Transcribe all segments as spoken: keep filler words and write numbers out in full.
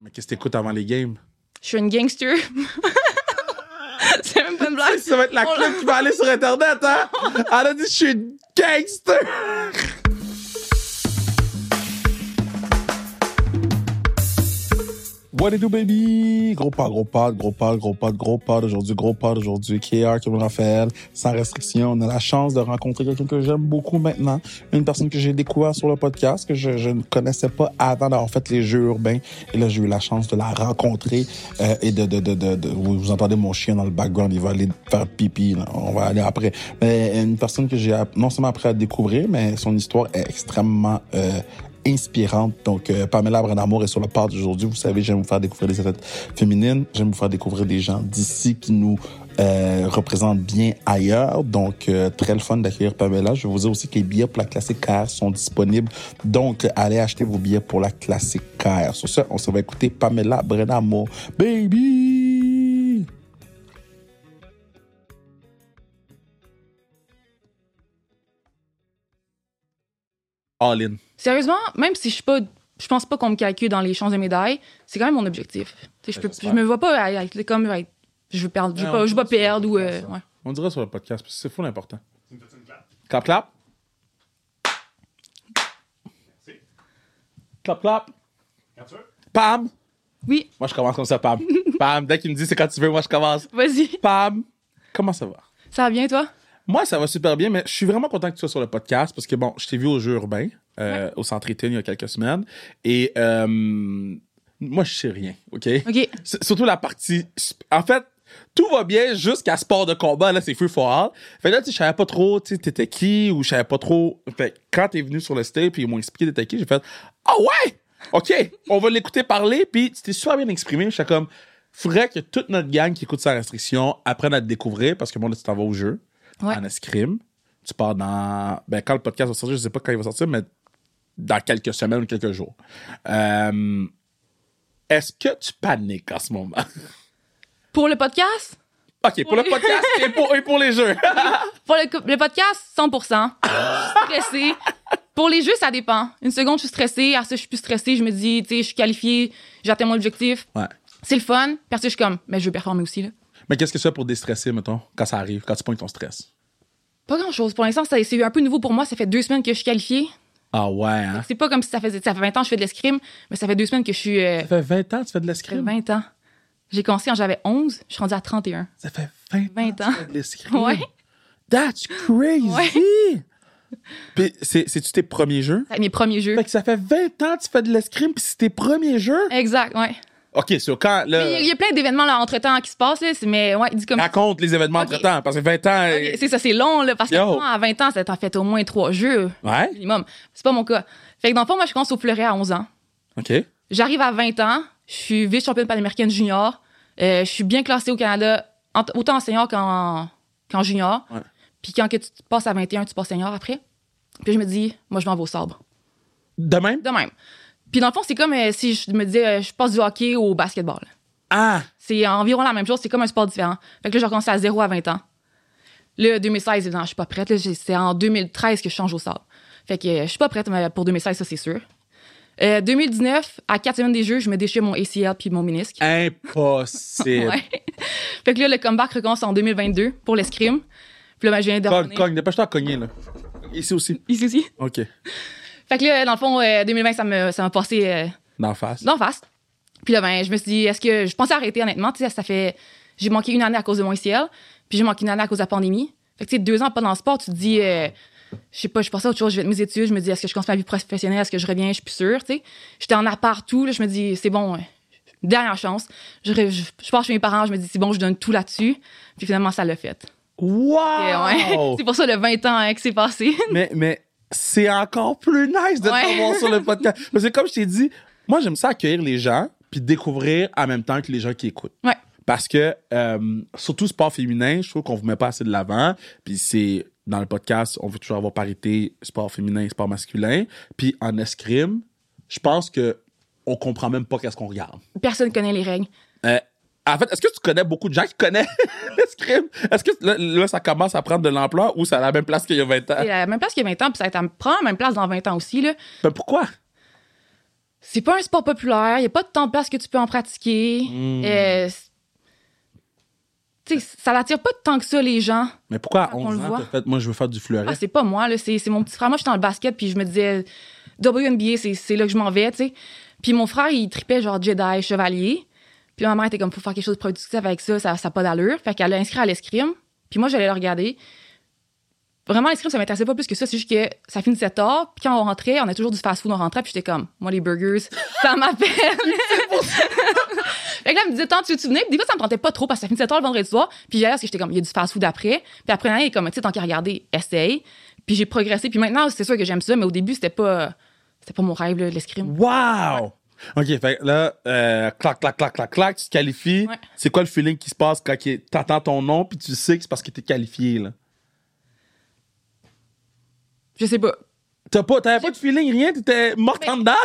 Mais qu'est-ce que t'écoutes avant les games? Je suis une gangster. C'est même pas une blague. Ça va être la clip qui va aller sur Internet, hein? Elle a dit, je suis une gangster! What it do, baby? Gros pas, gros pas, gros pas, gros pas, gros pas aujourd'hui, gros pas aujourd'hui. K R, Kevin Raphaël, sans restriction. On a la chance de rencontrer quelqu'un que j'aime beaucoup maintenant. Une personne que j'ai découvert sur le podcast, que je, je ne connaissais pas avant d'avoir fait les jeux urbains. Et là, j'ai eu la chance de la rencontrer euh, et de, de, de, de, de... Vous entendez mon chien dans le background, il va aller faire pipi, là. On va aller après. Mais une personne que j'ai non seulement appris à découvrir, mais son histoire est extrêmement... Euh, inspirante. Donc, euh, Pamela Brennamour est sur le pod d'aujourd'hui. Vous savez, j'aime vous faire découvrir des athlètes féminines. J'aime vous faire découvrir des gens d'ici qui nous euh, représentent bien ailleurs. Donc, euh, très le fun d'accueillir Pamela. Je vais vous dire aussi que les billets pour la Classique K R sont disponibles. Donc, allez acheter vos billets pour la Classique K R. Sur ce, on se va écouter Pamela Brennamour. Baby! All in. Sérieusement, même si je suis pas, je pense pas qu'on me calcule dans les chances de médailles, c'est quand même mon objectif. Tu sais, je peux, je me vois pas être comme être, je veux perdre, je veux pas, je veux pas perdre ou euh, ouais. On dira sur le podcast parce que c'est fou l'important. Tu me fais une clap? Clap clap. Merci. Clap clap. Quand tu veux. Pam. Oui. Moi je commence comme ça, Pam. Pam. Dès qu'il me dit c'est quand tu veux, moi je commence. Vas-y. Pam. Comment ça va? Ça va bien toi? Moi, ça va super bien, mais je suis vraiment content que tu sois sur le podcast parce que, bon, je t'ai vu au jeu urbain, euh, ouais. au Centre Étienne il y a quelques semaines. Et euh, moi, je sais rien, OK? OK. S- surtout la partie... En fait, tout va bien jusqu'à sport de combat, là, c'est free for all. Fait que là, tu sais, je savais pas trop, tu sais, t'étais qui ou je savais pas trop... Fait que quand t'es venu sur le stage puis ils m'ont expliqué t'étais qui, j'ai fait « Ah ouais! OK, on va l'écouter parler. » Puis tu t'es super bien exprimé. J'étais comme, faudrait que toute notre gang qui écoute Sans Restriction apprenne à te découvrir parce que moi, là, tu t'en vas au jeu. Ouais. En escrime. Tu pars dans... Ben, quand le podcast va sortir, je sais pas quand il va sortir, mais dans quelques semaines ou quelques jours. Euh... Est-ce que tu paniques en ce moment? Pour le podcast? OK, pour, pour le podcast et, pour, et pour les jeux. Pour le, le podcast, cent pour cent. Stressée. Pour les jeux, ça dépend. Une seconde, je suis stressée. Après ça, je suis plus stressée. Je me dis, tu sais, je suis qualifiée. J'atteins mon objectif. Ouais. C'est le fun. Parce que je suis comme, mais je veux performer aussi, là. Mais qu'est-ce que tu fais pour déstresser, mettons, quand ça arrive, quand tu pognes ton stress? Pas grand-chose. Pour l'instant, c'est, c'est un peu nouveau pour moi. Ça fait deux semaines que je suis qualifiée. Ah ouais, hein? C'est pas comme si ça faisait... Ça fait vingt ans que je fais de l'escrime, mais ça fait deux semaines que je suis... Euh, ça fait vingt ans que tu fais de l'escrime? Ça fait vingt ans. J'ai commencé quand j'avais onze. Je suis rendue à trente et un. Ça fait vingt, vingt ans ans que tu fais de l'escrime? Ouais. That's crazy! Ouais. Puis c'est, c'est-tu tes premiers jeux? C'est mes premiers jeux. Fait que ça fait vingt ans que tu fais de l'escrime, puis c'est tes premiers jeux? Exact, ouais. OK, sur quand... Là... Il y, y a plein d'événements là, entre-temps qui se passent, là, mais ouais, dis comme... Raconte les événements okay. entre-temps, parce que vingt ans... Okay, c'est ça, c'est long, là, parce que moi, à vingt ans, ça t'en fait au moins trois jeux. Ouais. Minimum. C'est pas mon cas. Fait que dans le fond, moi, je commence au fleuret à onze ans. OK. J'arrive à vingt ans, je suis vice-championne panaméricaine junior. Euh, je suis bien classée au Canada, en, autant en senior qu'en, qu'en junior. Ouais. Puis quand que tu passes à vingt et un, tu passes senior après. Puis je me dis, moi, je m'en vais au sabre. De même? De même. Puis dans le fond, c'est comme euh, si je me disais, euh, je passe du hockey au basketball. Ah! C'est environ la même chose, c'est comme un sport différent. Fait que là, j'ai recommencé à zéro à vingt ans. Là, deux mille seize, non, je suis pas prête. Là, c'est en deux mille treize que je change au sabre. Fait que euh, je suis pas prête mais pour deux mille seize, ça, c'est sûr. Euh, deux mille dix-neuf, à quatre semaines des Jeux, je me déchire mon A C L puis mon ménisque. Impossible! Ouais. Fait que là, le comeback recommence en deux mille vingt-deux pour l'escrime. Puis là, ben, je viens de Cogne, revenir. cogne, dépêche-toi à cogner, là. Ici aussi. Ici aussi. OK. Fait que là, dans le fond, euh, deux mille vingt, ça m'a, ça m'a passé... Euh, d'en face. D'en face. Puis là, ben, je me suis dit, est-ce que... Je pensais arrêter, honnêtement. Tu sais, ça fait... J'ai manqué une année à cause de mon A C L, puis j'ai manqué une année à cause de la pandémie. Fait que, tu sais, deux ans pas dans le sport, tu te dis... Euh, je sais pas, je pensais à autre chose, je vais de mes études, je me dis, est-ce que je commence ma vie professionnelle, est-ce que je reviens, je suis plus sûre, tu sais. J'étais en appart, tout, là, je me dis, c'est bon, euh, dernière chance. Je, je, je, je pars chez mes parents, je me dis, c'est bon, je donne tout là-dessus. Puis finalement, ça l'a fait. Wow! Et, ouais, c'est pour ça le vingt ans hein, que c'est passé. mais, mais c'est encore plus nice de ouais. t'avoir sur le podcast. Parce que comme je t'ai dit, moi, j'aime ça accueillir les gens puis découvrir en même temps que les gens qui écoutent. Ouais. Parce que, euh, surtout sport féminin, je trouve qu'on vous met pas assez de l'avant. Puis c'est, dans le podcast, on veut toujours avoir parité sport féminin et sport masculin. Puis en escrime, je pense que on comprend même pas qu'est-ce qu'on regarde. Personne connaît les règles. Euh, en fait, est-ce que tu connais beaucoup de gens qui connaissent l'escrime? Est-ce que là, là, ça commence à prendre de l'ampleur ou c'est à la même place qu'il y a vingt ans? C'est à la même place qu'il y a vingt ans, puis ça va être à prendre la même place dans vingt ans aussi, là. Ben pourquoi? c'est pas un sport populaire. Il n'y a pas de temps de place que tu peux en pratiquer. Mm. Euh, tu sais, ça l'attire pas tant que ça, les gens. Mais pourquoi à Quand on onze le ans, voit. t'as fait, moi, je veux faire du fleuret? Ah, c'est pas moi, là. C'est, c'est mon petit frère. Moi, j'étais dans le basket, puis je me disais, W N B A, c'est, c'est là que je m'en vais, tu sais. Puis mon frère, il tripait genre Jedi, chevalier. Puis ma mère était comme, faut faire quelque chose de productif avec ça, ça n'a pas d'allure. Fait qu'elle l'a inscrit à l'escrime. Puis moi, j'allais le regarder. Vraiment, l'escrime, ça m'intéressait pas plus que ça. C'est juste que ça finissait tard. Puis quand on rentrait, on a toujours du fast-food, on rentrait. Puis j'étais comme, moi, les burgers, ça m'appelle. Fait que là, elle me disait, tant tu veux-tu venir? Puis des fois, ça me tentait pas trop parce que ça finissait tard le vendredi soir. Puis j'allais parce que j'étais comme, il y a du fast-food après. Puis après, il est comme, tu sais, tant qu'à regarder, essaye. Puis j'ai progressé. Puis maintenant, c'est sûr que j'aime ça. Mais au début, c'était pas, c'était pas mon rêve, là, l'escrime. Wow! Ouais. OK, fait que là, euh, clac, clac, clac, clac, clac, tu te qualifies. Ouais. C'est quoi le feeling qui se passe quand t'entends ton nom puis tu sais que c'est parce que t'es qualifié, là? Je sais pas. T'as pas, t'avais pas de feeling, rien? T'étais morte en dedans?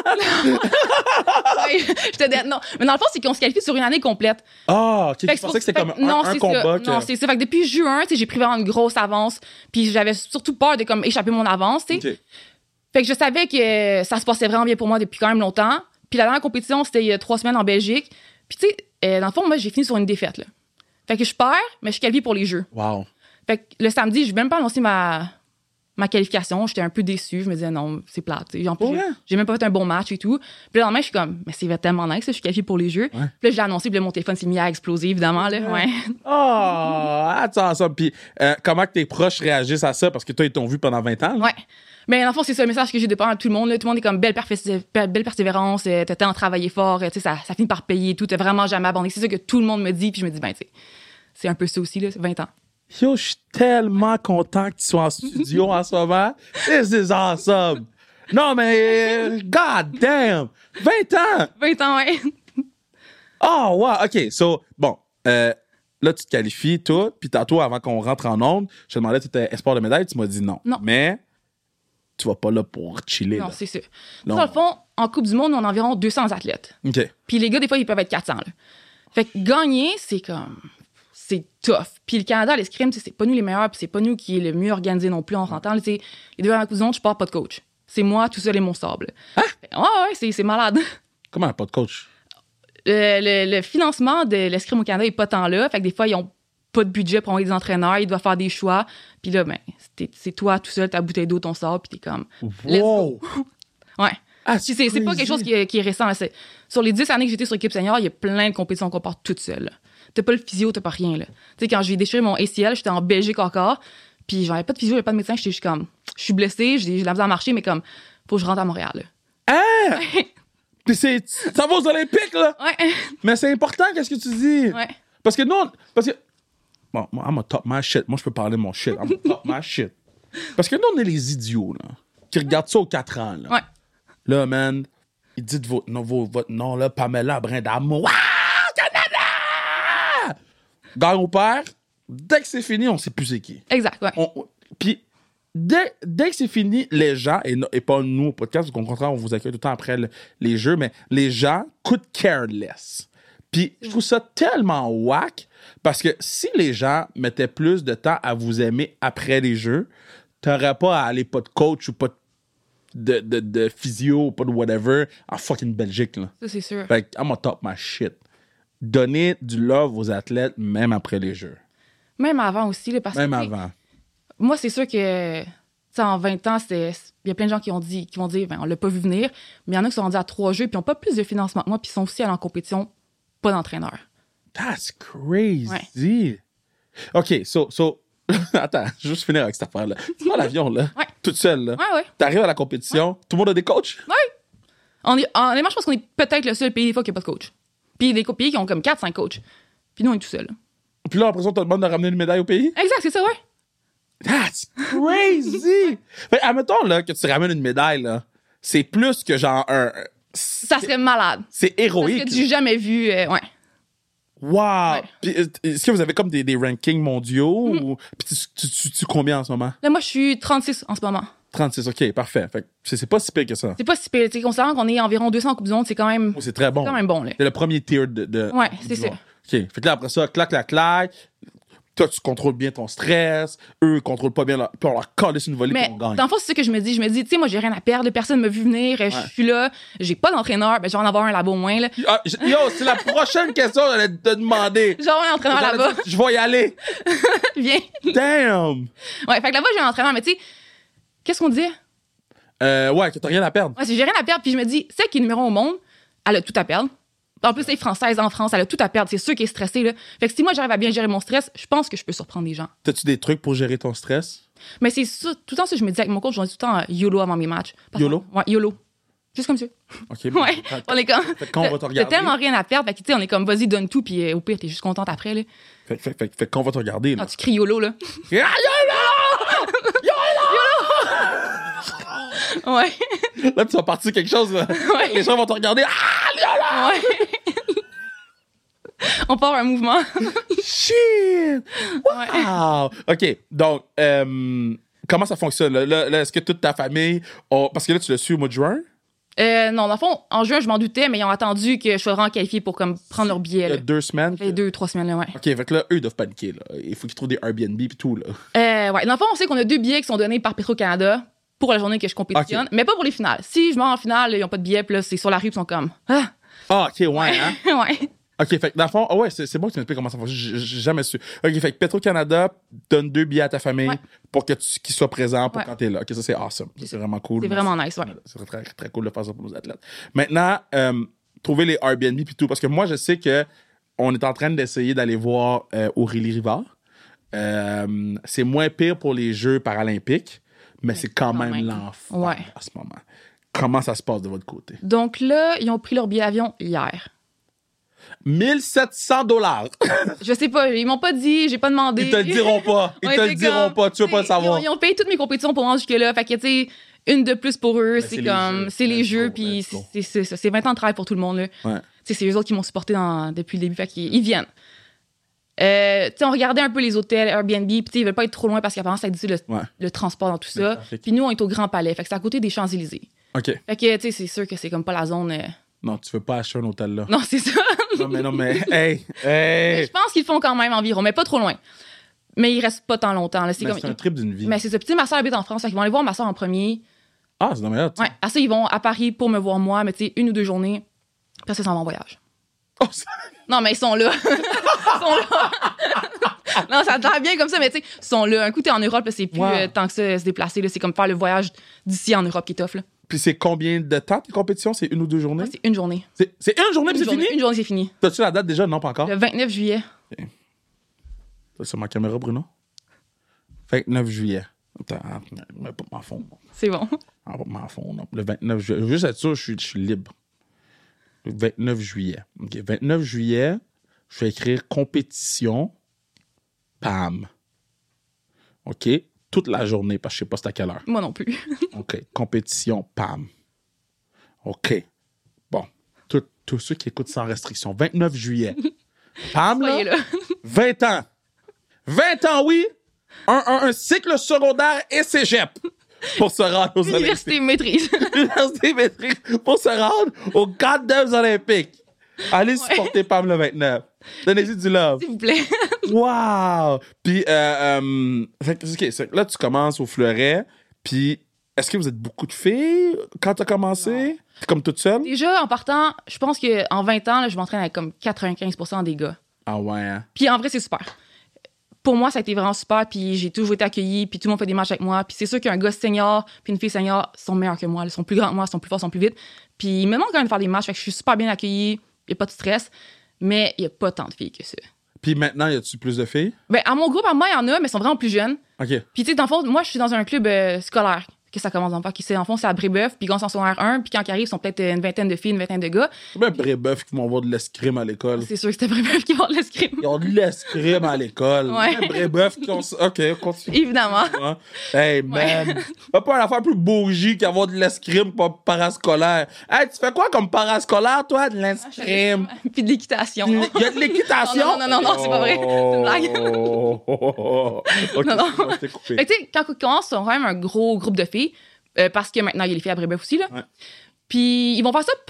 Ouais, j'étais dead. Non. Mais dans le fond, c'est qu'on se qualifie sur une année complète. Ah, OK, Fait tu que c'est pensais que c'était pour- comme fait- un, non, un c'est combat. ça. Que... Non, c'est ça. Fait que depuis juin, tu sais, j'ai pris vraiment une grosse avance. Puis j'avais surtout peur de comme échapper mon avance, tu sais. OK. Fait que je savais que ça se passait vraiment bien pour moi depuis quand même longtemps. Puis la dernière compétition, c'était il y a trois semaines en Belgique. Puis tu sais, euh, dans le fond, moi, j'ai fini sur une défaite, là. Fait que je perds, mais je suis qualifiée pour les Jeux. Wow. Fait que le samedi, je vais même pas annoncer ma, ma qualification. J'étais un peu déçue. Je me disais, non, c'est plate. t'sais. En plus, Ouais. j'ai, j'ai même pas fait un bon match et tout. Puis le lendemain, je suis comme, mais c'est tellement nice, là, je suis qualifiée pour les Jeux. Ouais. Puis là, je l'ai annoncé, puis là, mon téléphone s'est mis à exploser, évidemment. Là. Ouais. Oh, attends ça. Puis euh, comment que tes proches réagissent à ça? Parce que toi, ils t'ont vu pendant vingt ans. Là? Ouais. Mais dans le fond, c'est ça le message que j'ai de part à tout le monde. Là. Tout le monde est comme belle, perfé- belle persévérance, euh, t'as tant travaillé fort, euh, tu sais, ça, ça finit par payer et tout, t'as vraiment jamais abandonné. C'est ça que tout le monde me dit, puis je me dis, ben, tu sais, c'est un peu ça aussi, là, c'est vingt ans. Yo, je suis tellement content que tu sois en studio en ce moment. This is awesome. Non, mais god damn! vingt ans! vingt ans, ouais. Oh, wow, OK. So, bon, euh, là, tu te qualifies, tout. Puis tantôt, avant qu'on rentre en onde, je te demandais si tu étais espoir de médaille. Tu m'as dit non. Non. Mais tu vas pas là pour chiller. Non, Là. c'est ça. Non. Dans le fond, en Coupe du Monde, on a environ deux cents athlètes. OK. Puis les gars, des fois, ils peuvent être quatre cents, là. Fait que gagner, c'est comme... C'est tough. Puis le Canada, à l'escrime, tu sais, c'est pas nous les meilleurs, puis c'est pas nous qui est le mieux organisé non plus, on s'entend. là, tu sais. Les deux à la Coupe du Monde, je pars pas de coach. C'est moi, tout seul et mon sable. Hein? Ouais, ouais, c'est, c'est malade. Comment pas de coach? Le, le- le financement de l'escrime au Canada est pas tant là. Fait que des fois, ils ont pas de budget pour envoyer des entraîneurs. Ils doivent faire des choix. Puis là, ben, c'est, c'est toi tout seul, ta bouteille d'eau, ton sort, puis t'es comme... Let's Wow! Ouais. Ah, Puis c'est, c'est pas quelque chose qui est, qui est récent. là. C'est, sur les dix années que j'étais sur l'équipe senior, il y a plein de compétitions qu'on part toute seule. là. T'as pas le physio, t'as pas rien. Là. Tu sais, quand j'ai déchiré mon A C L, j'étais en Belgique encore. Puis j'avais pas de physio, j'avais pas de médecin. J'étais juste comme... Je suis blessée, j'ai, j'ai la misère à marcher, mais comme... Faut que je rentre à Montréal. Là. Hein? Puis c'est... Ça va aux Olympiques, là! Ouais. Mais c'est important, qu'est-ce que tu dis? Ouais. Parce que nous, on- parce que... Bon, moi, I'm a top my shit. Moi, je peux parler de mon shit. I'm a top my shit. Parce que nous, on est les idiots, là, qui regardent ça aux quatre ans, là. Ouais. Là, man, ils disent votre nom, vos- votre nom, là, Pamela Brindamour. Wow, Canada! Gagne au père, dès que c'est fini, on sait plus c'est qui. Exact, ouais. On- on- Puis, dès, dès que c'est fini, les gens, et, no- et pas nous au podcast, parce qu'au contraire, on vous accueille tout le temps après le- les jeux, mais les gens could care less. Puis, je trouve ça tellement whack, parce que si les gens mettaient plus de temps à vous aimer après les jeux, t'aurais pas à aller pas de coach ou pas de, de, de physio ou pas de whatever en fucking Belgique, là. Ça, c'est sûr. Fait que, I'm on top my shit. Donner du love aux athlètes, même après les jeux. Même avant aussi, là, parce Même que... tu sais, avant. Moi, c'est sûr que, tu sais, en vingt ans, c'était... Il y a plein de gens qui, ont dit, qui vont dire, ben, on l'a pas vu venir, mais il y en a qui sont rendus à trois jeux, puis ils n'ont pas plus de financement que moi, puis ils sont aussi allés en compétition, pas d'entraîneur. That's crazy. OK, so, so, attends, je vais juste finir avec cette affaire-là. Tu prends l'avion, là, Ouais. toute seule, là. Ouais, ouais. T'arrives à la compétition, tout le monde a des coachs? On est, honnêtement, je pense qu'on est peut-être le seul pays, des fois, qui n'a pas de coach. Puis des co- pays qui ont comme quatre cinq coachs. Puis nous, on est tout seul. Puis là, après ça, on te demande de ramener une médaille au pays? Exact, c'est ça, ouais. That's crazy! Fait, admettons, là, que tu ramènes une médaille, là, c'est plus que genre un... Ça serait malade. C'est Parce héroïque. que j'ai jamais vu, euh, ouais. Wow! Ouais. Puis, euh, est-ce que vous avez comme des, des rankings mondiaux? Ou... Puis tu, tu, tu, tu combien en ce moment? Là, moi, je suis trente-six en ce moment. trente-six, OK, parfait. Fait que c'est c'est pas si pire que ça. C'est pas si pire. Tu sais, considérant qu'on est environ deux cents en Coupe du Monde, c'est quand même, Oh, c'est très bon. quand même bon, là. C'est le premier tier de... de Ouais, du c'est ça. monde. OK. Fait que là, après ça, clac, clac, clac. toi, tu contrôles bien ton stress, eux, ils contrôlent pas bien, leur... puis on leur calisse une volée Mais puis on gagne. dans le fond, c'est ça que je me dis. Je me dis, tu sais, moi, j'ai rien à perdre. Personne m'a vu venir. Je suis là. J'ai pas d'entraîneur. Ben, je vais en avoir un là-bas au moins. Là. Ah, j- yo, c'est la prochaine question que j'allais te demander. J'ai un entraîneur J'allais là-bas. dire, je vais y aller. Viens. Damn! Ouais, fait que là-bas, j'ai un entraîneur. Mais tu sais, qu'est-ce qu'on disait? Euh, ouais, que t'as rien à perdre. Ouais, c'est j'ai rien à perdre. Puis je me dis, celle qui est numéro un au monde, elle a tout à perdre. En plus, elle est française en France, elle a tout à perdre. C'est sûr qu'elle est stressée. Là. Fait que si moi, j'arrive à bien gérer mon stress, je pense que je peux surprendre des gens. T'as-tu des trucs pour gérer ton stress? Mais c'est ça, tout le temps ça, je me dis avec mon coach, je dis tout le temps euh, YOLO avant mes matchs. Parce YOLO? que- Ouais, YOLO. Juste comme ça. OK. Ouais, on est comme. Fait que quand on va te T'as regarder... tellement rien à perdre, fait que, tu sais, on est comme, vas-y, donne tout, puis euh, au pire, t'es juste contente après, là. Fait, fait, fait, fait qu'on va te regarder, là. Quand tu cries YOLO, là. Ah, YOLO! Ouais. Là, tu vas partir quelque chose, là. Ouais. Les gens vont te regarder. Ah, YOLO! Ouais. On part un mouvement. Shit! Ouais. Wow! OK, donc, euh, comment ça fonctionne? Là, Là, là, est-ce que toute ta famille... a- Parce que là, tu le suis au mois de juin? Euh, non, dans le fond, en juin, je m'en doutais, mais ils ont attendu que je sois vraiment qualifiée pour comme, prendre leur billet. Il y a Là. deux semaines? Ça fait deux, trois semaines, là, ouais. OK, fait que là, eux, ils doivent paniquer, là. Il faut qu'ils trouvent des Airbnb et tout, là. Euh, ouais. Dans le fond, on sait qu'on a deux billets qui sont donnés par Petro-Canada pour la journée que je compétitionne, Ok. mais pas pour les finales. Si je meurs en finale, ils n'ont pas de billets, puis là, c'est sur la rue, puis ils sont comme. Ah! Ah, OK, ouais, hein? Ouais. OK, fait que dans le fond, ah ouais, c'est, c'est bon que tu m'expliques comment ça fonctionne. J'ai, j'ai jamais su. OK, fait que Petro-Canada donne deux billets à ta famille Ouais. pour que tu, qu'ils soient présents pour Ouais. quand t'es là. OK, ça, c'est awesome. Ça, c'est vraiment cool. C'est Merci. vraiment nice, ouais. C'est très, très cool de faire ça pour nos athlètes. Maintenant, euh, trouver les Airbnb puis tout, parce que moi, je sais que on est en train d'essayer d'aller voir euh, Aurélie Rivard. Euh, c'est moins pire pour les Jeux paralympiques, mais c'est quand, quand même, même. l'enfer Ouais. à ce moment. Comment ça se passe de votre côté? Donc là, ils ont pris leur billet d'avion hier. mille sept cents dollars. Je sais pas, ils m'ont pas dit, j'ai pas demandé. Ils te le diront pas. Ils Ouais, te le c'est diront comme, pas. Tu veux pas le t'sais, ils ont- savoir. Ils ont, payé toutes mes compétitions pour moi jusque-là. Fait que, tu sais, une de plus pour eux, c'est c'est les comme. jeux. C'est les Let's jeux, go, puis let's go. c'est c'est ça. C'est vingt ans de travail pour tout le monde, là. Ouais. Tu sais, c'est eux autres qui m'ont supporté dans, depuis le début. Fait qu'ils ils viennent. Euh, tu sais, on regardait un peu les hôtels, Airbnb, puis tu sais, ils veulent pas être trop loin parce qu'apparemment, ça dit le, Ouais. le transport dans tout Le ça. trafic. Puis nous, on est au Grand Palais. Fait que c'est à côté des Champs-Élysées. OK. Fait que, tu sais, c'est sûr que c'est comme pas la zone. euh, Non, tu veux pas acheter un hôtel là. Non, c'est ça. Non, mais non, mais. Hey! Mais Hey! je pense qu'ils le font quand même environ, mais pas trop loin. Mais ils restent pas tant longtemps. Là. C'est Mais comme... c'est un trip d'une vie. Mais c'est ça. Puis, tu sais, ma soeur habite en France. Fait qu'ils vont aller voir ma soeur en premier. Ah, c'est dommage. Ouais. Après ça, ils vont à Paris pour me voir moi, mais tu sais, une ou deux journées. Puis après ça, ils s'en vont en voyage. Oh, ça- Non, mais ils sont là. Ils sont là. Non, ça a l'air bien comme ça, mais tu sais, ils sont là. Un coup, t'es en Europe, là, c'est plus Wow. euh, tant que ça se déplacer. Là, c'est comme faire le voyage d'ici en Europe qui est tough. Là. Puis c'est combien de temps tes compétitions? C'est une ou deux journées? Ouais, c'est une journée. C'est, c'est une journée Une puis c'est journée, fini? une journée, c'est fini. T'as-tu la date déjà? Non, pas encore. Le vingt-neuf juillet. C'est sur ma caméra, Bruno? vingt-neuf juillet. Attends, mais pas m'en fond. C'est bon. Ah, pas m'en fond, non. Le vingt-neuf juillet. Je veux juste être sûr, je suis, je suis libre. Le vingt-neuf juillet. OK. vingt-neuf juillet, je vais écrire compétition. Pam. OK. Toute la journée, parce que je sais pas c'est à quelle heure. Moi non plus. OK. Compétition. Pam. OK. Bon. Tout- Tous ceux qui écoutent sans restriction. vingt-neuf juillet. Pam, Soyez là. là. vingt ans. vingt ans, oui. Un, un, un cycle secondaire et cégep pour se rendre aux Olympiques. Université maîtrise. Université maîtrise pour se rendre aux goddamn Olympiques. Allez supporter Pam le vingt-neuf. Donnez-y du love. S'il vous plaît. Wow! Puis, euh, euh, fait que, OK, c'est que là, tu commences au Fleuret. Puis, est-ce que vous êtes beaucoup de filles quand tu as commencé? T'es comme toute seule? Déjà, en partant, je pense qu'en vingt ans, là, je m'entraîne avec comme quatre-vingt-quinze pour cent des gars. Ah ouais, hein? Puis en vrai, c'est super. Pour moi, ça a été vraiment super, puis j'ai toujours été accueillie, puis tout le monde fait des matchs avec moi. Puis c'est sûr qu'un gars senior puis une fille senior sont meilleurs que moi. Ils sont plus grands que moi, ils sont plus forts, ils sont plus vite. Puis ils me demandent quand même de faire des matchs, fait que je suis super bien accueillie, il n'y a pas de stress, mais il n'y a pas tant de filles que ça. Puis maintenant, y a-tu plus de filles? Ben, à mon groupe, à moi, il y en a, mais ils sont vraiment plus jeunes. OK. Puis tu sais, dans le fond, moi, je suis dans un club euh, scolaire. Que ça commence en pas qui c'est en fond c'est à Brébeuf puis quand ils sont en secondaire un puis quand ils arrivent ils sont peut-être une vingtaine de filles une vingtaine de gars. C'est bien Brébeuf qui vont avoir de l'escrime à l'école. C'est sûr que c'était Brébeuf qui va l'escrime. Ils ont de l'escrime à l'école. Ouais. Bien Brébeuf qui ont... OK, continue. Évidemment. Hein? Hey, man. Y'a pas une affaire plus bougie qu'avoir de l'escrime pas parascolaire. Hey, tu fais quoi comme parascolaire, toi, de l'escrime? Puis de l'équitation. Il y a de l'équitation? Non, non, non, non, non, c'est pas vrai. C'est une blague. Oh, oh, oh, oh. OK, Non, non. excuse-moi, je t'ai coupé. Fait que, tu sais, quand ils commencent, ils sont quand même un gros groupe de filles. euh, parce que maintenant, il y a les filles à Brébeuf aussi. Là. Ouais. Puis ils vont faire ça pour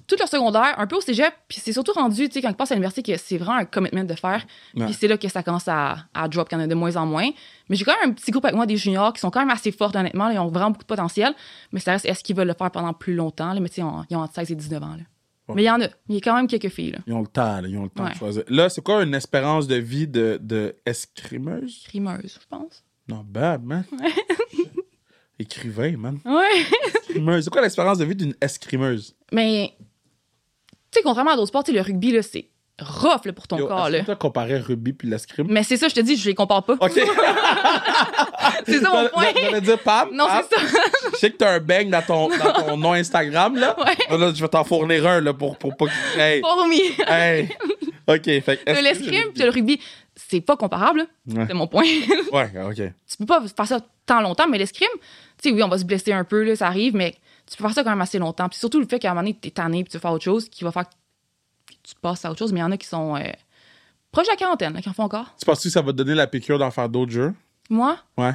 tout leur secondaire, un peu au cégep, puis c'est surtout rendu, tu sais, quand ils passent à l'université, que c'est vraiment un commitment de faire. Ouais. Puis c'est là que ça commence à, à drop, qu'il y en a de moins en moins. Mais j'ai quand même un petit groupe avec moi des juniors qui sont quand même assez forts, honnêtement. Là, ils ont vraiment beaucoup de potentiel. Mais ça reste, est-ce qu'ils veulent le faire pendant plus longtemps? Là? Mais tu sais, on- ils ont entre seize et dix-neuf ans. Là. Ouais. Mais il y en a. Il y a quand même quelques filles. Là. Ils ont le temps, là, ils ont le temps Ouais. de choisir. Là, c'est quoi une espérance de vie de, de escrimeuse? Crimeuse, je pense. Non, bad, man. Écrivain, man. Ouais. Escrimeuse. C'est quoi l'espérance de vie d'une escrimeuse? Mais, tu sais, contrairement à d'autres sports, tu sais, le rugby, là, c'est rough là, pour ton Yo, corps. est-ce Là. que t'as comparé rugby puis l'escrime? Mais c'est ça, je te dis, je les compare pas. OK. C'est ça mon point. J'allais dire, Pam, Non, Pam, c'est ça. je sais que t'as un bang dans ton, dans ton nom Instagram, là. Ouais. Là, je vais t'en fournir un, là, pour, pour pas que... Hey, Fourmi. hey. OK, fait que... T'as escrime, l'escrime puis t'as le rugby. C'est pas comparable, là. Ouais. C'est mon point. Ouais, OK. Tu peux pas faire ça tant longtemps, mais l'escrime, tu sais, oui, on va se blesser un peu, là, ça arrive, mais tu peux faire ça quand même assez longtemps. Puis surtout le fait qu'à un moment donné, t'es tanné puis tu veux faire autre chose, qui va faire que tu passes à autre chose, mais il y en a qui sont euh, proches de la quarantaine, là, qui en font encore. Tu penses que ça va te donner la piqûre d'en faire d'autres jeux? Moi, Ouais.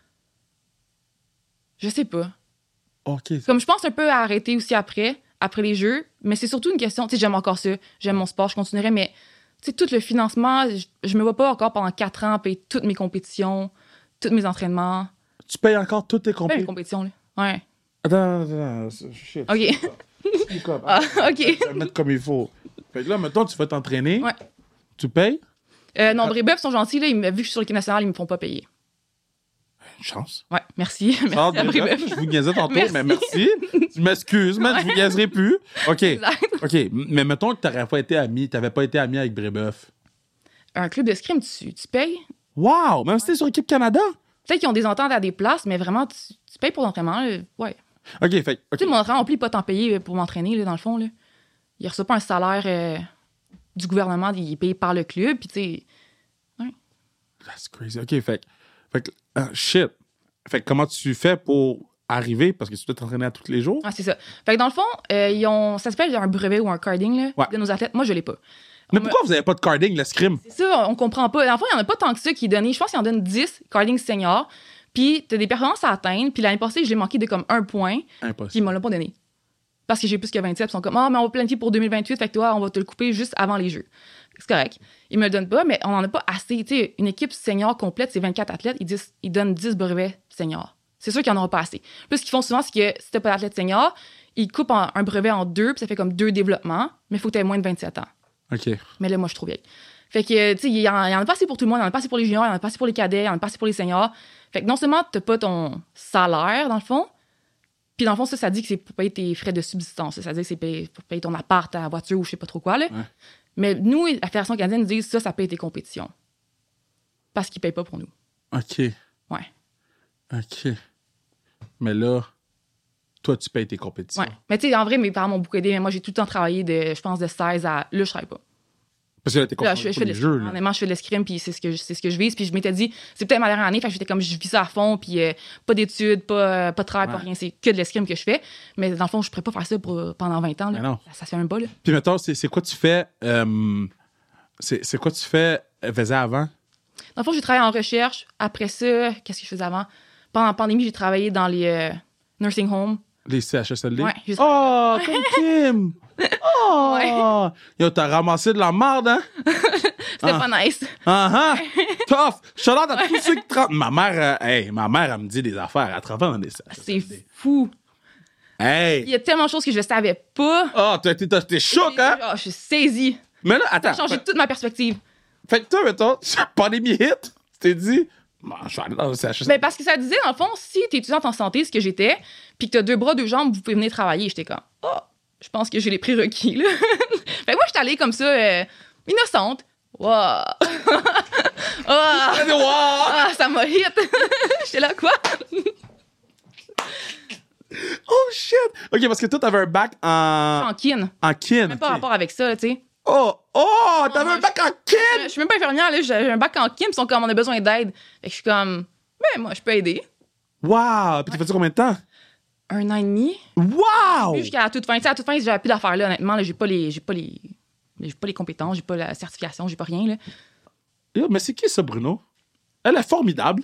je sais pas. OK. Comme je pense un peu à arrêter aussi après, après les jeux, mais c'est surtout une question, tu sais, j'aime encore ça, j'aime mon sport, je continuerai, mais tu sais, tout le financement, je, je me vois pas encore pendant quatre ans payer toutes mes compétitions, tous mes entraînements. Tu payes encore toutes tes Pas mes compétitions? compétitions, là. Ouais. Attends, attends, attends. Shit. OK. Speak up. Ah, OK. Je vais le mettre comme il faut. Fait que là, mettons, tu vas t'entraîner. Ouais. Tu payes? Euh, non, Brébeuf sont gentils, là. Ils me- vu que je suis sur l'équipe nationale, ils me font pas payer. Une chance. Ouais, merci. Merci Charles à Brébeuf, Brébeuf. je vous niaisais tantôt, Merci. mais merci. Je m'excuse, man, je vous niaiserai plus. OK. Exact. OK. Mais mettons que t'aurais pas été ami, t'avais pas été ami avec Brébeuf. Un club d'escrime, tu, tu payes. Wow! Même si t'es sur l'équipe Canada? Peut-être qu'ils ont des ententes à des places, mais vraiment, tu, tu payes pour l'entraînement. là. Ouais. OK, fait Tu OK. sais, mon entraînement, on plie pas tant payé pour m'entraîner, là, dans le fond. Là. Il reçoit pas un salaire euh, du gouvernement, il est payé par le club. Puis, tu sais, That's crazy. OK, fait, fait que... ah, shit. Fait que comment tu fais pour arriver? Parce que tu dois t'entraîner à tous les jours. ah, c'est ça. Fait que dans le fond, euh, ils ont, ça s'appelle un brevet ou un carding là, Ouais. de nos athlètes. Moi, je l'ai pas. Mais On me- pourquoi vous avez pas de carding, l'escrime? C'est ça, on comprend pas. Dans le fond, il y en a pas tant que ça qui est donné. Je pense qu'ils en donnent dix, carding senior. Puis, t'as des performances à atteindre. Puis, l'année passée, je l'ai manqué de comme un point. Puis, ils Impossible. m'en l'ont pas donné. Parce que j'ai plus que vingt-sept. Ils sont comme, ah, mais on va planifier pour deux mille vingt-huit. Fait que toi, on va te le couper juste avant les Jeux. C'est correct. Ils me le donnent pas, mais on en a pas assez. Tu sais, une équipe senior complète, c'est vingt-quatre athlètes. Ils, disent, ils donnent dix brevets seniors. C'est sûr qu'ils en auront pas assez. Plus, ce qu'ils font souvent, c'est que si t'as pas d'athlète senior, ils coupent en- un brevet en deux, puis ça fait comme deux développements. Mais il faut que t'aies moins de vingt-sept ans. OK. Mais là, moi, je suis trop vieille. Fait que, tu sais, il y, en il y en a pas assez pour tout le monde. Il y en a pas assez pour les juniors, il y en a pas assez pour les cadets, il y en a pas assez pour les seniors. Fait que non seulement t'as pas ton salaire, dans le fond, puis dans le fond, ça, ça dit que c'est pour payer tes frais de subsistance. Ça dit que c'est payer- pour payer ton appart, ta voiture ou je sais pas trop quoi, là. Ouais. Mais nous, la Fédération canadienne nous dit ça, ça paye tes compétitions. Parce qu'ils payent pas pour nous. OK. Ouais. OK. Mais là, toi, tu payes tes compétitions. Ouais. Mais tu sais, en vrai, mes parents m'ont beaucoup aidé, mais moi, j'ai tout le temps travaillé de, je pense, de seize à. Là, je travaille pas. Parce que là, t'es Là, concentré je, fais- je pour fais les de jeux. l'escrime. Là. Honnêtement, je fais de l'escrime, puis c'est ce que je, c'est ce que je vise. Puis je m'étais dit, c'est peut-être ma dernière année, fait que j'étais comme, je vis ça à fond, puis euh, pas d'études, pas, euh, pas de travail, pas Ouais. rien. C'est que de l'escrime que je fais. Mais dans le fond, je pourrais pas faire ça pour, pendant vingt ans. Là. Mais non. Ça, ça se fait même pas, là. Puis mettons, c'est, c'est quoi tu fais... euh, c'est, c'est quoi tu fais... euh, faisais avant? Dans le fond, j'ai travaillé en recherche. Après ça, qu'est-ce que je faisais avant? Pendant la pandémie, j'ai travaillé dans les euh, nursing homes. Les C H S L D? Ouais, j'ai- Oh, comme Kim! Oh! Ouais. Yo, t'as ramassé de la merde, hein? C'était Ah. pas nice. Ah ah! Tough! Shout out à tous ceux qui tra- Ma mère, euh, hey, ma mère, elle me dit des affaires. Elle travaille dans des C H S L D. C'est fou. Il Hey! y a tellement de choses que je savais pas. Oh, t'as été, t'as été choc, hein? Oh, je suis saisie. Mais là, Ça a attends. changé Fait, toute ma perspective. fait que toi, mettons, pandémie hit, tu t'es dit, bon, je vais aller dans le C H S L D. Ben, parce que ça disait, dans le fond, si t'es étudiante en santé, ce que j'étais, puis que t'as deux bras, deux jambes, vous pouvez venir travailler. J'étais comme, oh, je pense que j'ai les prérequis, là. Fait que moi, j'étais allée comme ça, euh, innocente. Wow. oh. Wow! Ah, ça m'a hit. J'étais là, quoi? Oh shit! Ok, parce que toi, t'avais un bac en. En kin. En kin. Même pas ok. rapport avec ça, tu sais. Oh! Oh! T'avais Non, un bac en kin! Je suis même pas infirmière, là. J'ai un bac en kin, puis ils sont comme, on a besoin d'aide. Fait que je suis comme, ben, moi, je peux aider. Wow! Puis t'as fait ça combien de temps? Un an et demi. Wow! Puis jusqu'à la toute fin. Tu sais, à la toute fin, j'avais plus d'affaires, là, honnêtement. Là, j'ai pas les. J'ai pas les. J'ai pas les compétences, j'ai pas la certification, j'ai pas rien, là. Yo, mais c'est qui ça, Bruno? Elle est formidable.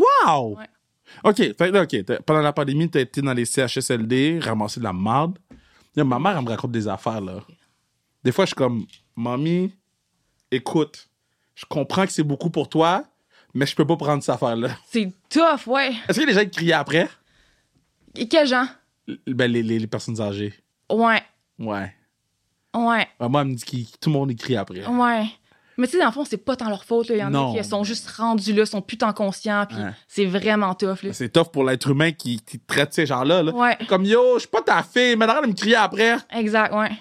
Wow! Ouais. OK, fait, là, OK. t'as- pendant la pandémie, t'as été dans les C H S L D, ramasser de la marde. Yo, ma mère, elle me raconte des affaires, là. Des fois, je suis comme, mamie, écoute, je comprends que c'est beaucoup pour toi, mais je peux pas prendre cette affaire-là. C'est tough, ouais. Est-ce que les gens te criaient après? Et quel genre? Ben, les, les, les personnes âgées. Ouais. Ouais. Ouais. Ben, moi, elle me dit que tout le monde écrit après. Ouais. Mais tu sais, dans le fond, c'est pas tant leur faute. Là. Il y en Non. a qui sont juste rendus là, sont putain conscients, puis Ouais. c'est vraiment tough. Là. C'est tough pour l'être humain qui, qui traite ces gens-là. Là. Ouais. Comme, yo, je suis pas ta fille, mais l'arrête de me crier après. Exact, ouais.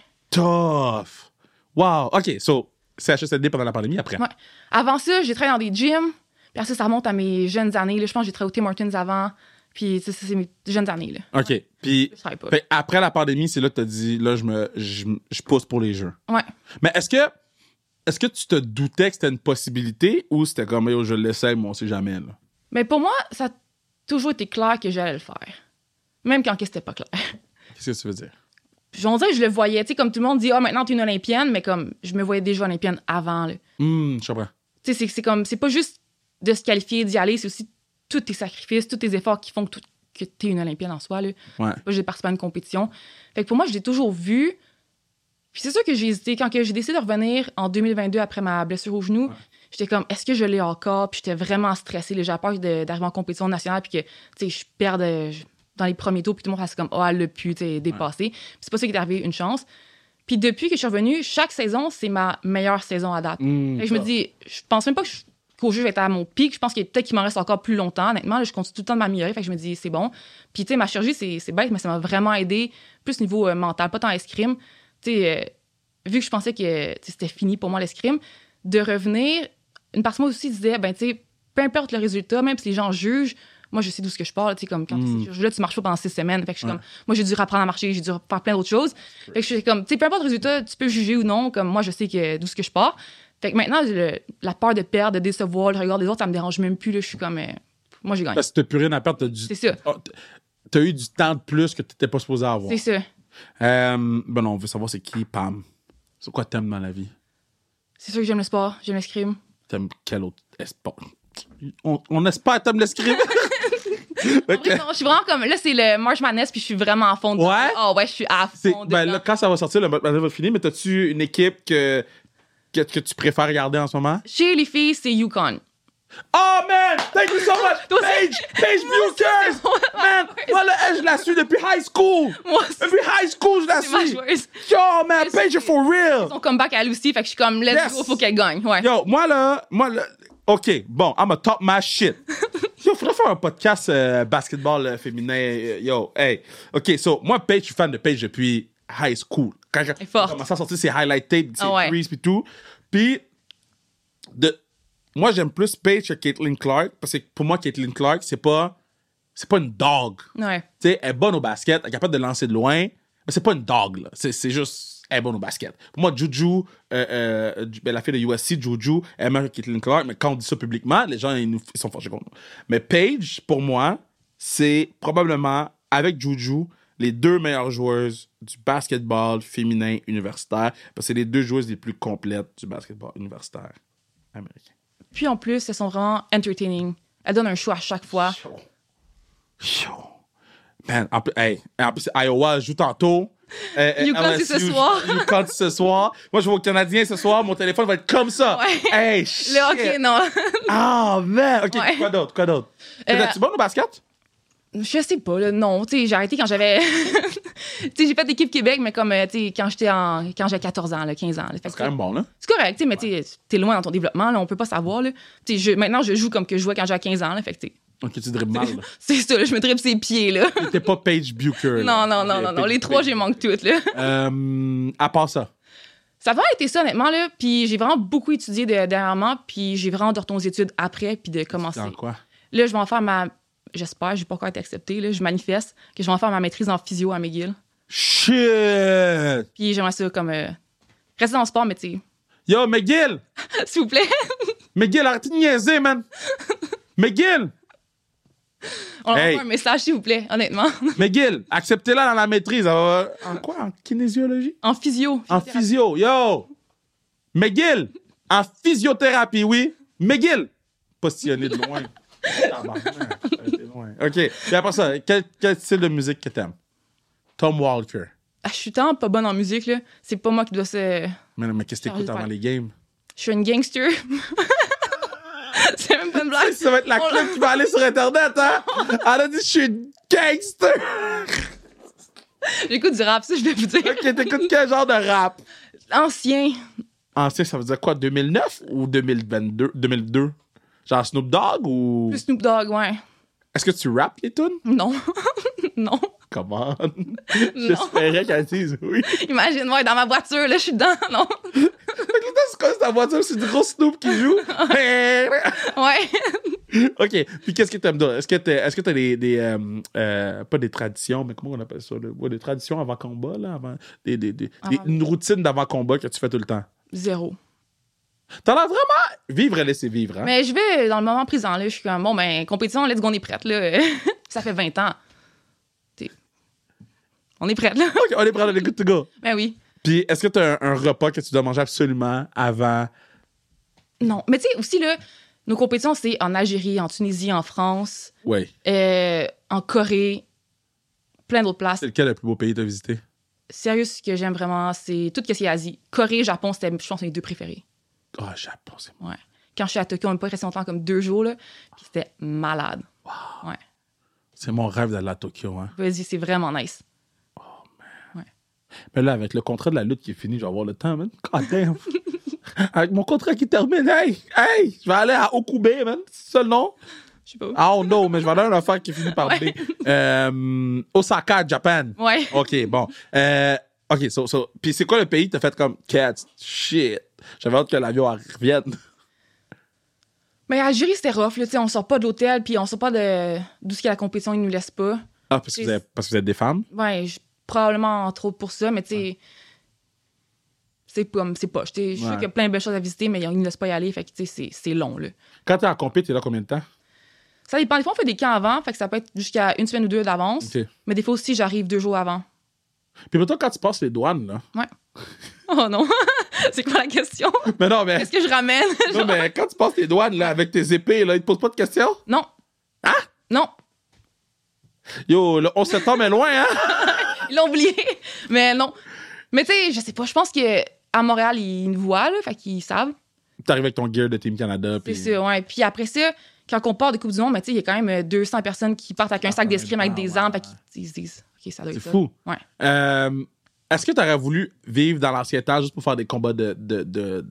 Tough. Wow. OK, so, C H S L D pendant la pandémie, après. Ouais. Avant ça, j'ai travaillé dans des gyms. Puis après ça, ça remonte à mes jeunes années. Là. Je pense que j'ai travaillé au Tim Hortons avant. Puis ça, c'est mes jeunes années. Là. OK. Puis, Je travaille pas. fait, après la pandémie, c'est là que t'as dit, là, je me, je, je pousse pour les jeux. Ouais. Mais est-ce que, est-ce que tu te doutais que c'était une possibilité ou c'était comme, yo, je l'essaie, mais on sait jamais, là? Mais pour moi, ça a toujours été clair que j'allais le faire. Même quand c'était pas clair. Qu'est-ce que tu veux dire? Puis on dirait que je le voyais. Tu sais, comme tout le monde dit, ah, maintenant, t'es une Olympienne, mais comme je me voyais déjà Olympienne avant. Là. Hum, je comprends. Tu sais, c'est, c'est comme, c'est pas juste de se qualifier, d'y aller, c'est aussi tous tes sacrifices, tous tes efforts qui font que, tout, que t'es une Olympienne en soi. Là. Ouais. C'est pas juste de participer à une compétition. Fait que pour moi, je l'ai toujours vu. Puis c'est sûr que j'ai hésité. Quand que j'ai décidé de revenir en deux mille vingt-deux après ma blessure au genou, ouais. J'étais comme, est-ce que je l'ai encore? Puis j'étais vraiment stressée. Là. J'avais peur de, d'arriver en compétition nationale puis que, tu sais, je perde je, dans les premiers tours puis tout le monde fasse comme, oh, elle l'a pu, tu sais, dépasser. Ouais. Puis c'est pas ça qui est arrivé, une chance. Puis depuis que je suis revenue, chaque saison, c'est ma meilleure saison à date. Mmh, fait que je me dis, je pense même pas que je, qu'au jeu, je vais être à mon pic. Je pense que peut-être qu'il m'en reste encore plus longtemps. Honnêtement, là, je continue tout le temps de m'améliorer. Fait que je me dis, c'est bon. Puis, tu sais, ma chirurgie, c'est, c'est bête, mais ça m'a vraiment aidé, plus au niveau euh, mental, pas tant escrime. Tu sais, euh, vu que je pensais que c'était fini pour moi l'escrime, de revenir, une partie de moi aussi disait, ben, tu sais, peu importe le résultat, même si les gens jugent, moi, je sais d'où ce que je parle. Tu sais, comme quand mm. tu là, tu marches pas pendant six semaines. Fait que je suis ouais. comme, moi, j'ai dû apprendre à marcher, j'ai dû faire plein d'autres choses. Fait que je suis comme, tu sais, peu importe le résultat, tu peux juger ou non. Comme moi, je sais que d'où ce que je pars. Fait que maintenant, le, la peur de perdre, de décevoir, le regard des autres, ça me dérange même plus. Là. Je suis comme, euh, moi, j'ai gagné. Parce que t'as plus rien à perdre. T'as du... C'est ça. Oh, t'as eu du temps de plus que t'étais pas supposé avoir. C'est ça. Euh, ben non, on veut savoir c'est qui, Pam. C'est quoi t'aimes dans la vie? C'est sûr que j'aime le sport, j'aime l'escrime. T'aimes quel autre sport? On, on espère t'aimes l'escrime. Okay. Non, je suis vraiment comme, là, c'est le March Madness, puis je suis vraiment à fond dedans. Ouais? Oh, ouais, je suis à fond dedans. Ben là, quand ça va sortir, le March Madness va finir, mais t'as-tu une équipe que, que, que tu préfères regarder en ce moment? Chez les filles, c'est Yukon. Oh, man! Thank you so much! Paige! Paige Buchers! Man! Moi, là, je la suis depuis high school! Moi Depuis high school, je la suis! Yo, man! Paige, for real! Son comeback à elle aussi, fait que je suis comme, let's yes. go, faut qu'elle gagne. Ouais. Yo, moi, là, moi, là, OK, bon, I'm a top my shit. Yo, faudrait faire un podcast euh, basketball euh, féminin. Yo, hey. OK, so, moi, Paige, je suis fan de Paige depuis high school. Quand j'ai commencé à sortir ses highlight tapes, ses ah threes, puis tout. Puis, de... moi, j'aime plus Paige que Caitlin Clark, parce que pour moi, Caitlin Clark, c'est pas, c'est pas une dog. Ouais. Tu sais, elle est bonne au basket, elle est capable de lancer de loin, mais c'est pas une dog, là. C'est, c'est juste, elle est bonne au basket. Pour moi, Juju, euh, euh, ben, la fille de U S C, Juju, elle est meilleure que Caitlin Clark, mais quand on dit ça publiquement, les gens, ils, nous, ils sont fâchés contre nous. Mais Paige, pour moi, c'est probablement, avec Juju, les deux meilleures joueuses du basketball féminin universitaire, parce que c'est les deux joueuses les plus complètes du basketball universitaire américain. Puis en plus, elles sont vraiment entertaining. Elles donnent un show à chaque fois. Show. Show. Man, en plus, hey, en plus Iowa joue tantôt. Euh, Yukon, c'est ce soir. Yukon, c'est ce soir. Moi, je vais au Canadien ce soir. Mon téléphone va être comme ça. Ouais. Hey, shit. Le hockey, non. Ah, oh, man. OK, ouais. Quoi d'autre? Quoi d'autre? Euh, T'es-tu bonne au basket? Je sais pas, là, non. Tu sais, j'ai arrêté quand j'avais... tu sais, j'ai fait l'équipe Québec, mais comme, tu sais, quand j'étais en... quand j'avais quatorze ans, là, quinze ans. Là. C'est quand même bon, là. C'est correct, tu sais, mais tu sais, t'es loin dans ton développement, là, on peut pas savoir, là. Tu sais, je... maintenant, je joue comme que je jouais quand j'avais quinze ans, là, fait que, tu sais... OK, tu dribbles mal, là. C'est ça, là, je me dribble ses pieds, là. T'es pas Paige Bucher, là. Non, non, non, non, non. Les trois, j'ai manque toutes, là. Euh, à part ça? Ça a vraiment été ça, honnêtement, là. Puis j'ai vraiment beaucoup étudié de, dernièrement, puis j'ai vraiment de retourner aux études après, puis de commencer. Dans quoi? Là, je vais en faire ma... J'espère, j'ai pas encore été acceptée, là. Je manifeste que je vais en faire ma maîtrise en physio à McGill. Shit! Puis j'aimerais ça comme... Euh, rester dans le sport, mais tu sais... Yo, McGill! S'il vous plaît! McGill, arrêtez de niaiser, man! McGill! On hey. envoie un message, s'il vous plaît, honnêtement. McGill, acceptez-la dans la maîtrise. En quoi? En kinésiologie? En physio. En physio, yo! McGill! En physiothérapie, oui. McGill! Postillonné de loin. OK. Et après ça, quel, quel style de musique que t'aimes? Tom Walker. Ah, je suis tellement pas bonne en musique, là. C'est pas moi qui dois se... Mais, mais qu'est-ce que t'écoutes avant les games? Je suis une gangster. C'est même pas une blague. Ça va être la On clip qui va aller sur Internet, hein? Elle a dit, je suis une gangster! J'écoute du rap, ça, je vais vous dire. Ok, t'écoutes quel genre de rap? Ancien. Ancien, ça veut dire quoi? deux mille neuf ou deux mille vingt-deux? deux mille deux? Genre Snoop Dogg ou... Plus Snoop Dogg, ouais. Est-ce que tu rappes les tunes? Non. Non. Comment? J'espérais qu'elle dise oui. Imagine-moi, dans ma voiture, là, je suis dedans, non? Fait que là, c'est quoi ta voiture? C'est du gros Snoop qui joue? Ouais. OK. Puis qu'est-ce que t'aimes d'autre? Est-ce que t'as, est-ce que t'as des... des euh, euh, pas des traditions, mais comment on appelle ça? Là? Ouais, des traditions avant combat, là? Avant, des, des, des, Avant... des, une routine d'avant combat que tu fais tout le temps? Zéro. T'as l'air vraiment vivre et laisser vivre, hein? Mais je vais dans le moment présent, là. Je suis comme, bon, ben, compétition, let's go, on est prête, là. Ça fait vingt ans. T'sais, on est prête, là. OK, on est prêt à l'écoute to go. Ben oui. Puis, est-ce que t'as un, un repas que tu dois manger absolument avant? Non. Mais tu sais, aussi, là, nos compétitions, c'est en Algérie, en Tunisie, en France, Oui. euh, en Corée, plein d'autres places. C'est lequel le plus beau pays que t'as visité? Sérieux, ce que j'aime vraiment, c'est tout ce qui est Asie. Corée, Japon, c'était, je pense, mes deux préférés. Ah, oh, Japon, c'est moi. Ouais. Quand je suis à Tokyo, on n'a pas resté longtemps, comme deux jours, là. Puis c'était malade. Wow. Ouais. C'est mon rêve d'aller à Tokyo, hein. Vas-y, c'est vraiment nice. Oh, man. Ouais. Mais là, avec le contrat de la lutte qui est fini, je vais avoir le temps, man. God damn. Avec mon contrat qui termine, hey, hey, je vais aller à Okube, man. C'est ça le nom? Je sais pas où. Ah, oh non, mais je vais aller à une affaire qui finit par Ouais. B. Euh, Osaka, Japan. Ouais. OK, bon. Euh, OK, so, so. Puis c'est quoi le pays que t'as fait comme Cats? Shit. J'avais hâte que l'avion revienne. Mais Algérie, c'était rough, là. Tu sais, on sort pas de l'hôtel, puis on sort pas de d'où ce qu'il y a la compétition, ils nous laissent pas. Ah, parce que, vous êtes, parce que vous êtes des femmes? Ouais, je- probablement entre autres pour ça, mais tu sais. Ouais. C'est pas, c'est pas. Je suis sûre Ouais. qu'il y a plein de belles choses à visiter, mais ils nous laissent pas y aller, fait que tu sais, c'est, c'est long, là. Quand t'es en compé, t'es là combien de temps? Ça dépend. Des fois, on fait des camps avant, fait que ça peut être jusqu'à une semaine ou deux d'avance. OK. Mais des fois aussi, j'arrive deux jours avant. Puis pour toi, quand tu passes les douanes, là. Ouais. Oh non. C'est quoi la question? Mais non, mais. Qu'est-ce que je ramène? Non, mais quand tu passes les douanes, là, avec tes épées, là, ils te posent pas de questions? Non. Hein? Non. Yo, le onze septembre est loin, hein? Ils l'ont oublié. Mais non. Mais tu sais, je sais pas, je pense qu'à Montréal, ils nous voient, là, fait qu'ils savent. T'arrives avec ton gear de Team Canada. C'est Puis... ça, ouais. Puis après ça, quand on part de Coupe du Monde, ben, tu sais, il y a quand même deux cents personnes qui partent avec un Ah, sac d'escrime avec des ouais, armes, ouais. fait qu'ils se disent, OK, ça doit C'est être ça. fou. Ouais. Euh, est-ce que t'aurais voulu vivre dans l'ancien temps juste pour faire des combats de. de, de...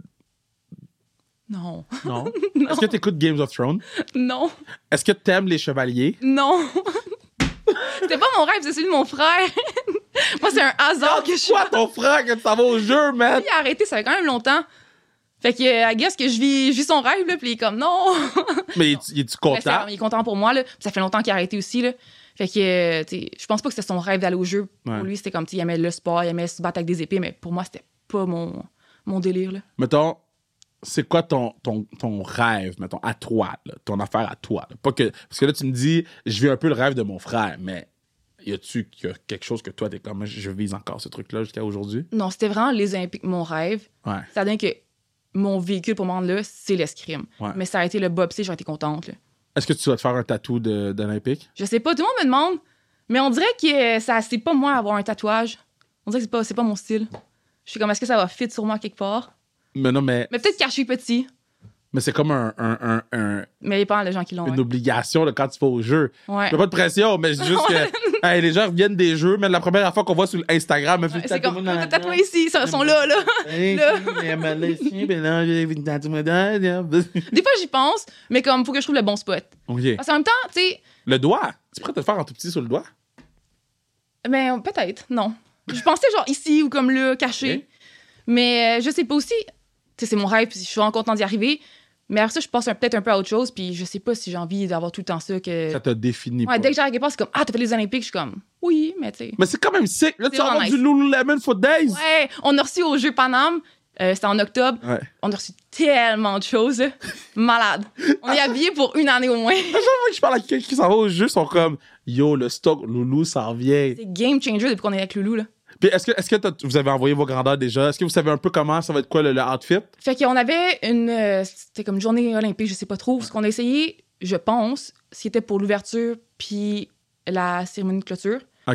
Non. Non? Non. Est-ce que t'écoutes Games of Thrones? Non. Est-ce que t'aimes les chevaliers? Non. C'était pas mon rêve, c'est celui de mon frère. Moi, c'est un hasard que je suis. Quoi, ton frère, que tu t'en vas au jeu, man? Il a arrêté, ça fait quand même longtemps. Fait que, euh, I guess que je vis, je vis son rêve, là, pis il est comme, non! Mais es-tu es-tu Ben, content? c'est- il est content pour moi, là. Pis ça fait longtemps qu'il a arrêté aussi, là. Fait que, euh, tu sais, je pense pas que c'était son rêve d'aller au jeu. Ouais. Pour lui, c'était comme, tu sais, il aimait le sport, il aimait se battre avec des épées, mais pour moi, c'était pas mon, mon délire, là. Mettons, c'est quoi ton, ton, ton rêve, mettons, à toi, là, ton affaire à toi? Là? Pas que, parce que là, tu me dis, je vis un peu le rêve de mon frère, mais y a-tu y a quelque chose que toi, t'es comme, je vise encore ce truc-là jusqu'à aujourd'hui? Non, c'était vraiment les Olympiques, mon rêve. Ouais. Ça donne que mon véhicule pour me rendre là, c'est l'escrime. Ouais. Mais ça a été le bobsleigh, j'aurais été contente, là. Est-ce que tu vas te faire un tatou de- d'Olympique? Je sais pas, tout le monde me demande, mais on dirait que ça, c'est pas moi avoir un tatouage. On dirait que c'est pas, c'est pas mon style. Je suis comme, est-ce que ça va fit sur moi quelque part? Mais non, mais, Mais peut-être car je suis petit. mais c'est comme un, un, un, un- Mais il y a pas les gens qui l'ont. une Ouais. obligation là, quand tu vas au jeu. Ouais. Y'a pas de pression, mais c'est juste que hey, les gens reviennent des jeux, mais la première fois qu'on voit sur Instagram, Ouais, c'est comme, t'as tatoué ici, ils sont là, là. Là. Des fois, j'y pense, mais comme, faut que je trouve le bon spot. OK. Parce qu'en même temps, tu sais, Le doigt? Tu pourrais te le faire en tout petit sur le doigt? ben, peut-être, non. Je pensais genre ici ou comme là, caché. Ok. Mais euh, je sais pas aussi. Tu sais, c'est mon rêve, puis je suis vraiment contente d'y arriver. Mais après ça, je pense un- peut-être un peu à autre chose, puis je sais pas si j'ai envie d'avoir tout le temps ça. Que... Ça te définit Ouais, pas. dès que j'arrive quelque part, c'est comme, ah, t'as fait les Olympiques, je suis comme, oui, mais tu sais. Mais c'est quand même sick. Là, C'est tu vas avoir vraiment du nice. Lululemon for Days. Ouais, on a reçu au Jeu Paname, euh, c'était en octobre. Ouais. On a reçu tellement de choses. là. Malade. On est habillés pour une année au moins. À chaque fois que je parle à quelqu'un qui s'en va au jeu, ils sont comme yo, le stock Loulou, ça revient. C'est game changer depuis qu'on est avec Loulou, là. Puis est-ce que, est-ce que t'as- vous avez envoyé vos grandeurs déjà? Est-ce que vous savez un peu comment ça va être quoi le, le outfit? Fait qu'on avait une. euh, c'était comme une journée olympique, je sais pas trop. Ce qu'on a essayé, je pense, c'était pour l'ouverture puis la cérémonie de clôture. OK.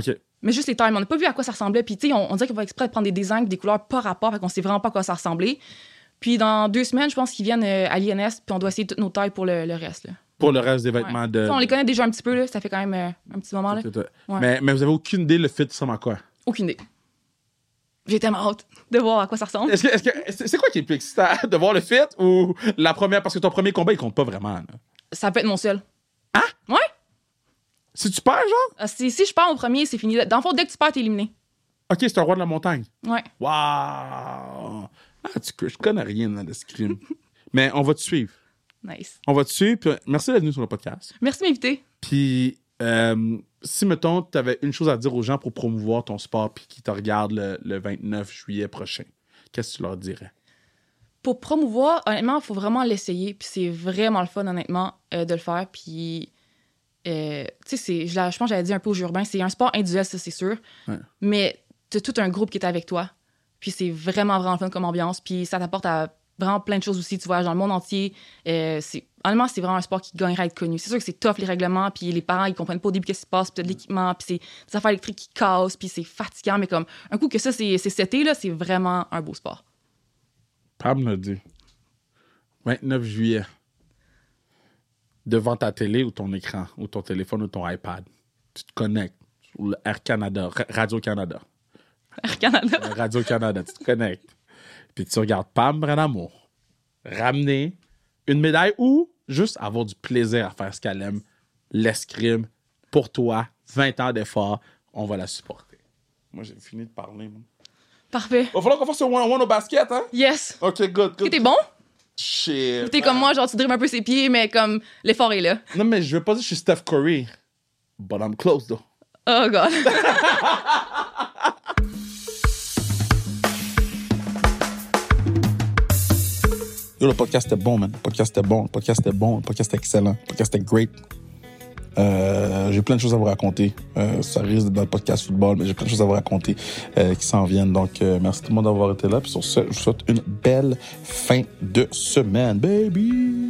Mais juste les times, on n'a pas vu à quoi ça ressemblait. Puis, tu sais, on, on dirait qu'on va exprès de prendre des designs, des couleurs pas rapport, fait qu'on sait vraiment pas à quoi ça ressemblait. Puis, dans deux semaines, je pense qu'ils viennent euh, à l'I N S, puis on doit essayer toutes nos tailles pour le, le reste. Là. Pour le reste des vêtements Ouais. de. T'sais, on les connaît déjà un petit peu, là. Ça fait quand même euh, un petit moment. Là. Ouais. Mais, mais vous avez aucune idée le fit ressemble à quoi? Aucune idée. J'ai tellement hâte de voir à quoi ça ressemble. Est-ce que, est-ce que, c'est quoi qui est le plus excitant? De voir le fit ou la première? Parce que ton premier combat, il compte pas vraiment. Là. Ça peut être mon seul. Hein? Ouais. Si tu perds, genre? Euh, si, si je perds au premier, c'est fini. Dans le fond, dès que tu perds, t'es éliminé. OK, c'est un roi de la montagne. Ouais. Wow! Ah, tu, je connais rien dans l'escrime. Mais on va te suivre. Nice. On va te suivre. Puis merci d'être venu sur le podcast. Merci de m'inviter. Puis, euh, si, mettons, tu avais une chose à dire aux gens pour promouvoir ton sport puis qui te regardent le, le vingt-neuf juillet prochain, qu'est-ce que tu leur dirais? Pour promouvoir, honnêtement, il faut vraiment l'essayer. Puis c'est vraiment le fun, honnêtement, euh, de le faire. Puis, euh, tu sais, je, je pense que j'avais dit un peu au jeu urbain, c'est un sport individuel, ça, c'est sûr. Ouais. Mais tu as tout un groupe qui est avec toi. Puis c'est vraiment, vraiment fun comme ambiance. Puis ça t'apporte à vraiment plein de choses aussi. Tu voyages dans le monde entier. Euh, c'est, honnêtement, c'est vraiment un sport qui gagnerait à être connu. C'est sûr que c'est tough, les règlements. Puis les parents, ils comprennent pas au début qu'est-ce qui se passe. Puis t'as de l'équipement. Puis c'est des affaires électriques qui cassent. Puis c'est fatigant. Mais comme un coup que ça, c'est, c'est seté, là, c'est vraiment un beau sport. Pam l'a dit. vingt-neuf juillet. Devant ta télé ou ton écran, ou ton téléphone ou ton iPad. Tu te connectes. Ou le Air Canada, Radio-Canada. Air Canada. Radio-Canada, tu te connectes. Puis tu regardes Pam Brin-Amour ramener une médaille ou juste avoir du plaisir à faire ce qu'elle aime. L'escrime, pour toi, vingt ans d'effort, on va la supporter. Moi, j'ai fini de parler. Moi. Parfait. Il va falloir qu'on fasse un one-on-one au basket, hein? Yes. OK, good, good. T'es bon? Shit. T'es comme moi, genre, tu dribles un peu ses pieds, mais comme l'effort est là. Non, mais je veux pas dire que je suis Steph Curry. But I'm close, though. Oh, God. Yo, le podcast était bon, man. Le podcast était bon. Le podcast était bon. Le podcast était excellent. Le podcast était great. Euh, j'ai plein de choses à vous raconter. Euh, ça risque d'être dans le podcast football, mais j'ai plein de choses à vous raconter euh, qui s'en viennent. Donc, euh, merci tout le monde d'avoir été là. Puis sur ce, je vous souhaite une belle fin de semaine, baby!